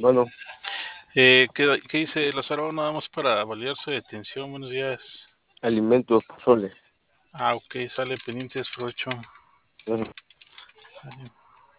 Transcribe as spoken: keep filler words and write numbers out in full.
Bueno, Eh, ¿qué, qué dice Lázaro? Nada más para validar su detención. Buenos días. alimentos, pozole. Ah, ok, sale pendientes, provecho. Gracias. Sale.